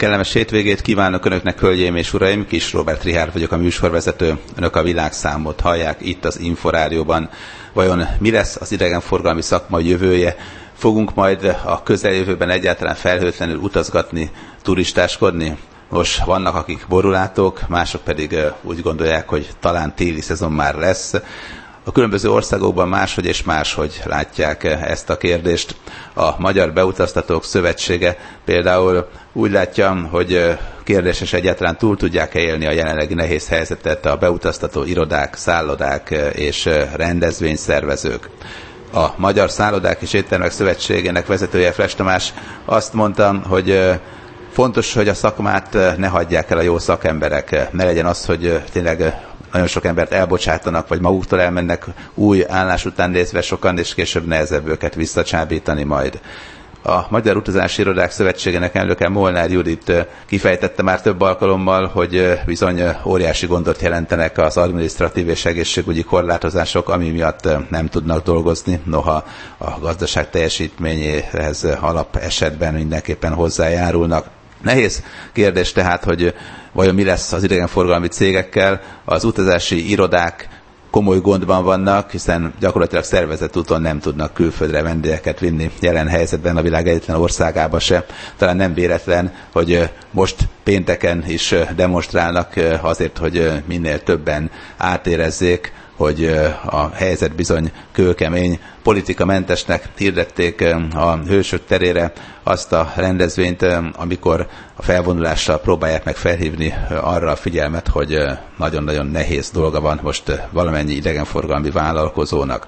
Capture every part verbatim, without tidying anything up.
Kellemes hétvégét kívánok Önöknek, hölgyeim és uraim! Kis Róbert Richárd vagyok, a műsorvezető. Önök a világszámot hallják itt az Inforádióban. Vajon mi lesz az idegenforgalmi szakma jövője? Fogunk majd a közeljövőben egyáltalán felhőtlenül utazgatni, turistáskodni? Nos, vannak, akik borulátók, mások pedig úgy gondolják, hogy talán téli szezon már lesz. A különböző országokban máshogy és máshogy látják ezt a kérdést. A Magyar Beutaztatók Szövetsége például úgy látja, hogy kérdéses egyáltalán túl tudják-e élni a jelenlegi nehéz helyzetet a beutaztató irodák, szállodák és rendezvényszervezők. A Magyar Szállodák és Éttermek Szövetségének vezetője, Fles Tamás azt mondta, hogy fontos, hogy a szakmát ne hagyják el a jó szakemberek. Ne legyen az, hogy tényleg nagyon sok embert elbocsátanak, vagy maguktól elmennek új állás után nézve sokan, és később nehezebb őket visszacsábítani majd. A Magyar Utazási Irodák Szövetségének elnöke, Molnár Judit kifejtette már több alkalommal, hogy bizony óriási gondot jelentenek az adminisztratív és egészségügyi korlátozások, ami miatt nem tudnak dolgozni, noha a gazdaság teljesítményéhez alap esetben mindenképpen hozzájárulnak. Nehéz kérdés tehát, hogy vajon mi lesz az idegenforgalmi cégekkel. Az utazási irodák komoly gondban vannak, hiszen gyakorlatilag szervezett úton nem tudnak külföldre vendégeket vinni jelen helyzetben a világ egyetlen országába se. Talán nem véletlen, hogy most pénteken is demonstrálnak azért, hogy minél többen átérezzék, hogy a helyzet bizony kőkemény. Politikamentesnek hirdették a Hősök terére azt a rendezvényt, amikor a felvonulással próbálják meg felhívni arra a figyelmet, hogy nagyon-nagyon nehéz dolga van most valamennyi idegenforgalmi vállalkozónak.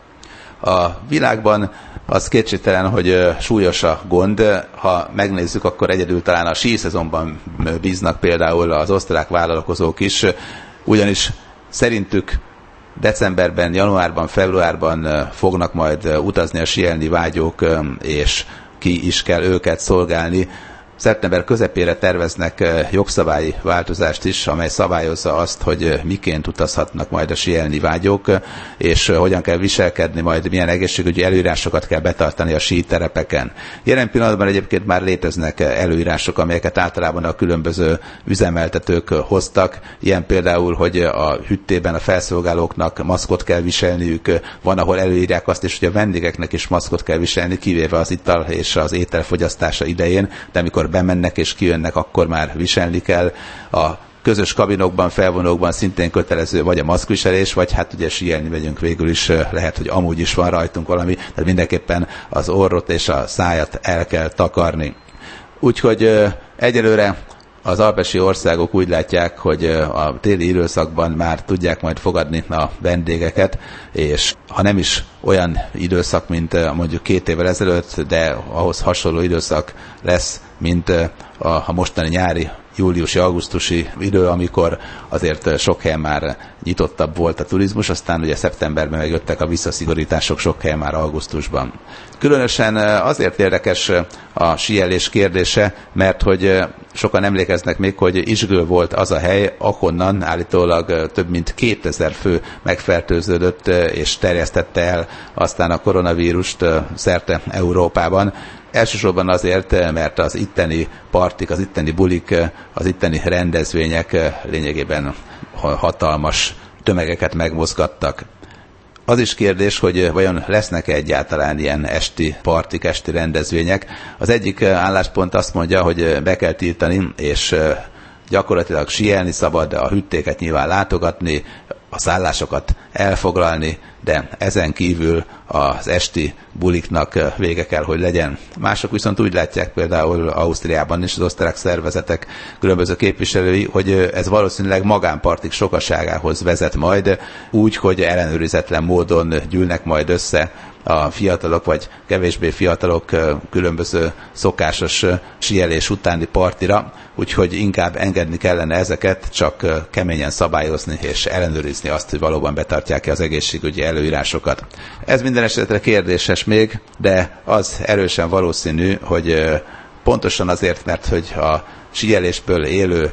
A világban az kétségtelen, hogy súlyos a gond. Ha megnézzük, akkor egyedül talán a síszezonban bíznak például az osztrák vállalkozók is, ugyanis szerintük decemberben, januárban, februárban fognak majd utazni a síelni vágyók, és ki is kell őket szolgálni. Szeptember közepére terveznek jogszabályi változást is, amely szabályozza azt, hogy miként utazhatnak majd a síelni vágyók, és hogyan kell viselkedni, majd milyen egészségügyi előírásokat kell betartani a síterepeken. Jelen pillanatban egyébként már léteznek előírások, amelyeket általában a különböző üzemeltetők hoztak. Ilyen például, hogy a hüttében a felszolgálóknak maszkot kell viselniük, van, ahol előírják azt is, hogy a vendégeknek is maszkot kell viselni, kivéve az ital és az étel fogyasztása idején, de amikor bemennek és kijönnek, akkor már viselni kell. A közös kabinokban, felvonókban szintén kötelező vagy a maszkviselés, vagy hát ugye síelni megyünk, végül is lehet, hogy amúgy is van rajtunk valami, tehát mindenképpen az orrot és a szájat el kell takarni. Úgyhogy egyelőre az alpesi országok úgy látják, hogy a téli időszakban már tudják majd fogadni a vendégeket, és ha nem is olyan időszak, mint mondjuk két évvel ezelőtt, de ahhoz hasonló időszak lesz, mint a mostani nyári, júliusi, augusztusi idő, amikor azért sok helyen már nyitottabb volt a turizmus, aztán ugye szeptemberben megjöttek a visszaszigorítások sok helyen már augusztusban. Különösen azért érdekes a síelés kérdése, mert hogy sokan emlékeznek még, hogy Isgő volt az a hely, ahonnan állítólag több mint kétezer fő megfertőződött és terjesztette el aztán a koronavírust szerte Európában. Elsősorban azért, mert az itteni partik, az itteni bulik, az itteni rendezvények lényegében hatalmas tömegeket megmozgattak. Az is kérdés, hogy vajon lesznek-e egyáltalán ilyen esti partik, esti rendezvények. Az egyik álláspont azt mondja, hogy be kell tiltani, és gyakorlatilag síelni szabad, a hüttéket nyilván látogatni, a szállásokat elfoglalni, de ezen kívül az esti buliknak vége kell, hogy legyen. Mások viszont úgy látják, például Ausztriában is az osztrák szervezetek különböző képviselői, hogy ez valószínűleg magánpartik sokaságához vezet majd, úgy, hogy ellenőrizetlen módon gyűlnek majd össze a fiatalok vagy kevésbé fiatalok különböző szokásos síelés utáni partira, úgyhogy inkább engedni kellene ezeket, csak keményen szabályozni és ellenőrizni azt, hogy valóban betartják-e az egészségügyi előírásokat. Ez minden esetre kérdéses még, de az erősen valószínű, hogy pontosan azért, mert hogy a síelésből élő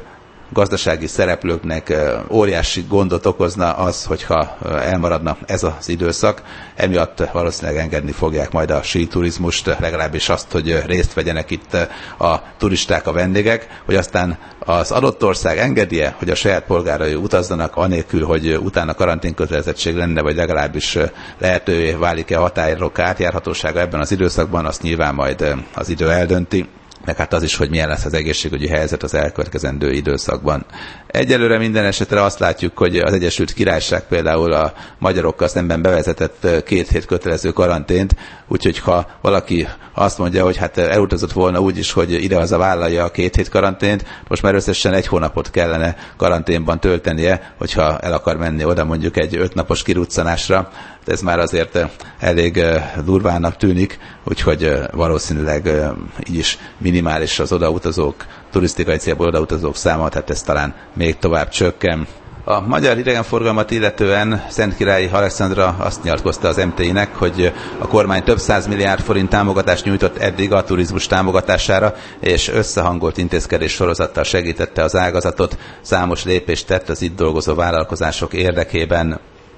gazdasági szereplőknek óriási gondot okozna az, hogyha elmaradna ez az időszak. Emiatt valószínűleg engedni fogják majd a síturizmust, legalábbis azt, hogy részt vegyenek itt a turisták, a vendégek, hogy aztán az adott ország engedje, hogy a saját polgárai utazzanak, anélkül, hogy utána karanténkötelezettség lenne, vagy legalábbis lehetővé válik-e a határok átjárhatósága ebben az időszakban, azt nyilván majd az idő eldönti, meg hát az is, hogy milyen lesz az egészségügyi helyzet az elkövetkezendő időszakban. Egyelőre minden esetre azt látjuk, hogy az Egyesült Királyság például a magyarokkal szemben bevezetett két hét kötelező karantént, úgyhogy ha valaki azt mondja, hogy hát elutazott volna úgy is, hogy idehaza vállalja a két hét karantént, most már összesen egy hónapot kellene karanténban töltenie, hogyha el akar menni oda mondjuk egy ötnapos kiruccanásra. Ez már azért elég durvának tűnik, úgyhogy valószínűleg így is minimális az odautazók, turisztikai célból odautazók száma, tehát ez talán még tovább csökken. A magyar idegenforgalmat illetően Szentkirályi Alexandra azt nyilatkozta az em té i-nek, hogy a kormány több száz milliárd forint támogatást nyújtott eddig a turizmus támogatására, és összehangolt intézkedés sorozattal segítette az ágazatot, számos lépést tett az itt dolgozó vállalkozások érdekében.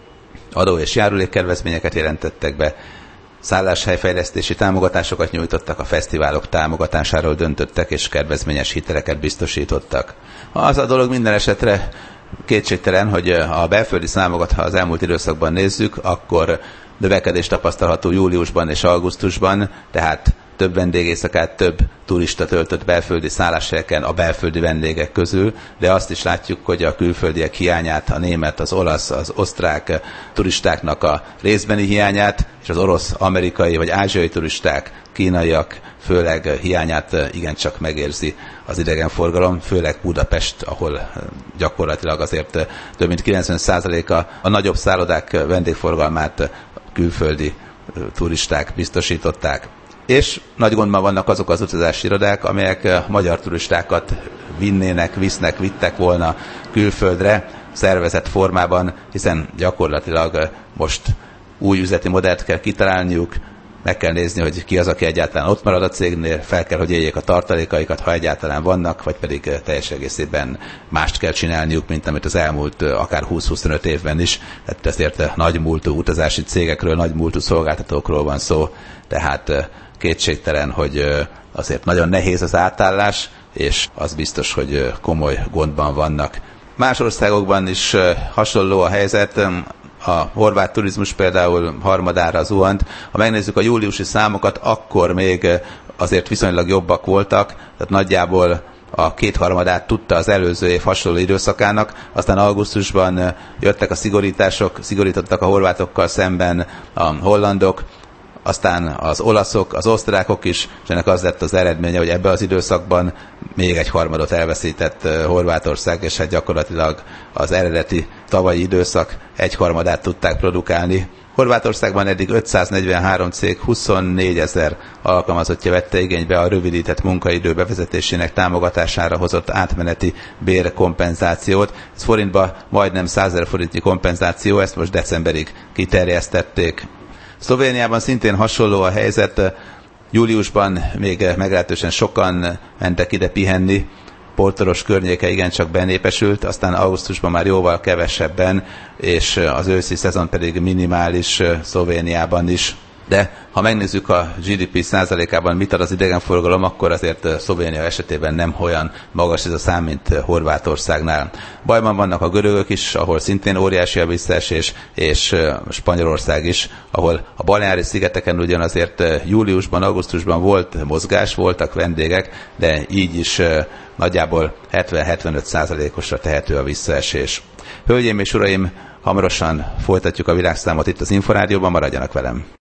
Adó- és járulékkedvezményeket jelentettek be, szálláshelyfejlesztési támogatásokat nyújtottak, a fesztiválok támogatásáról döntöttek, és kedvezményes hiteleket biztosítottak. Az a dolog minden esetre kétségtelen, hogy a belföldi számokat, ha az elmúlt időszakban nézzük, akkor növekedés tapasztalható júliusban és augusztusban, tehát több vendégészakát, több turista töltött belföldi szálláshelyeken a belföldi vendégek közül, de azt is látjuk, hogy a külföldiek hiányát, a német, az olasz, az osztrák turistáknak a részbeni hiányát, és az orosz, amerikai vagy ázsiai turisták, kínaiak főleg hiányát igencsak megérzi az idegenforgalom, főleg Budapest, ahol gyakorlatilag azért több mint kilencven százaléka a nagyobb szállodák vendégforgalmát külföldi turisták biztosították. És nagy gondban vannak azok az utazási irodák, amelyek magyar turistákat vinnének, visznek, vittek volna külföldre szervezett formában, hiszen gyakorlatilag most új üzleti modellt kell kitalálniuk, meg kell nézni, hogy ki az, aki egyáltalán ott marad a cégnél, fel kell, hogy éljék a tartalékaikat, ha egyáltalán vannak, vagy pedig teljes egészében mást kell csinálniuk, mint amit az elmúlt akár húsz-huszonöt évben is. Tehát ezért nagy múltú utazási cégekről, nagy múltú szolgáltatókról van szó, tehát kétségtelen, hogy azért nagyon nehéz az átállás, és az biztos, hogy komoly gondban vannak. Más országokban is hasonló a helyzet. A horvát turizmus például harmadára zuhant. Ha megnézzük a júliusi számokat, akkor még azért viszonylag jobbak voltak, tehát nagyjából a kétharmadát tudta az előző év hasonló időszakának, aztán augusztusban jöttek a szigorítások, szigorítottak a horvátokkal szemben a hollandok, aztán az olaszok, az osztrákok is, és ennek az lett az eredménye, hogy ebben az időszakban még egy harmadot elveszített Horvátország, és hát gyakorlatilag az eredeti tavalyi időszak egyharmadát tudták produkálni. Horvátországban eddig ötszáznegyvenhárom cég huszonnégyezer alkalmazottja vette igénybe a rövidített munkaidő bevezetésének támogatására hozott átmeneti bérkompenzációt. Ez forintba majdnem százezer forintnyi kompenzáció, ezt most decemberig kiterjesztették. Szlovéniában szintén hasonló a helyzet, júliusban még meglehetősen sokan mentek ide pihenni, Portoros környéke igencsak benépesült, aztán augusztusban már jóval kevesebben, és az őszi szezon pedig minimális Szlovéniában is. De ha megnézzük a gé dé pé százalékában mit ad az idegenforgalom, akkor azért Szlovénia esetében nem olyan magas ez a szám, mint Horvátországnál. Bajban vannak a görögök is, ahol szintén óriási a visszaesés, és Spanyolország is, ahol a Baleári-szigeteken ugyan azért júliusban, augusztusban volt mozgás, voltak vendégek, de így is nagyjából hetven-hetvenöt százalékosra tehető a visszaesés. Hölgyeim és uraim, hamarosan folytatjuk a világszámot itt az Inforádióban, maradjanak velem!